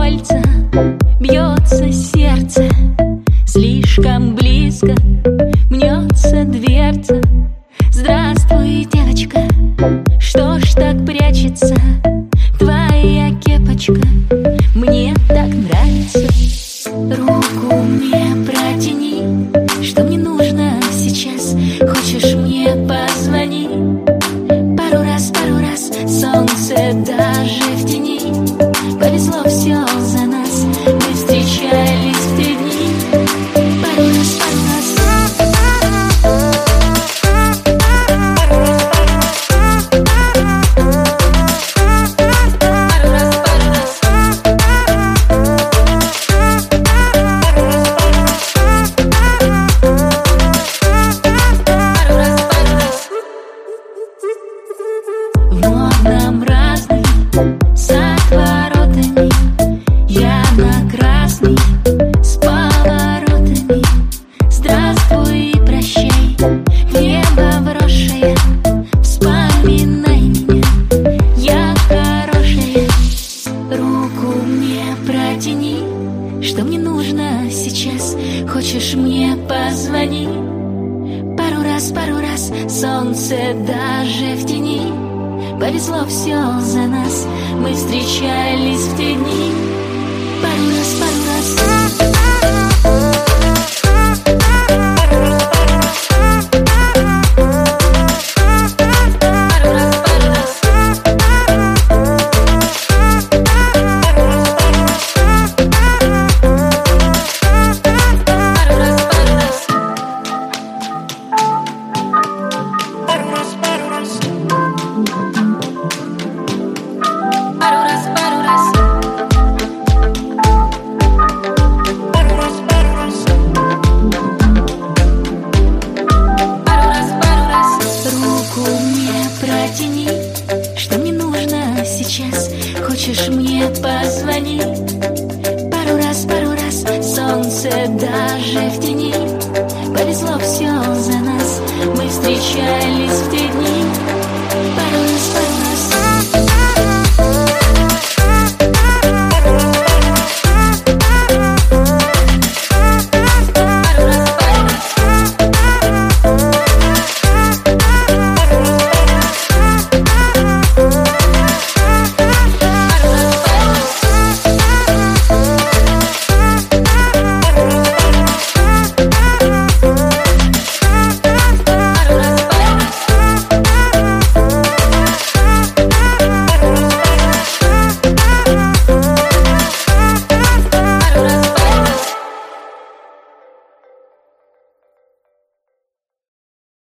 кольца, бьется сердце, слишком близко мнется дверца. Здравствуй, девочка, что ж так прячется твоя кепочка? Мне так нравится. Руку мне протяни, что мне нужно сейчас. Хочешь, мне позвони. Пару раз, солнце даже в тени. Повезло все за нас, мы встречались в те дни. Пару раз, нам разный, с отворотами. Я на красный, с поворотами. Здравствуй и прощай, в небо вросшая. Вспоминай меня, я хорошая. Руку мне протяни, что мне нужно сейчас. Хочешь, мне позвони. Пару раз, солнце даже в тени. Повезло все за нас, мы встречались в те дни. Пару раз. Протяни, что мне нужно сейчас. Хочешь, мне позвони. Пару раз, солнце даже в тени. Повезло все за нас, мы встречались в тени.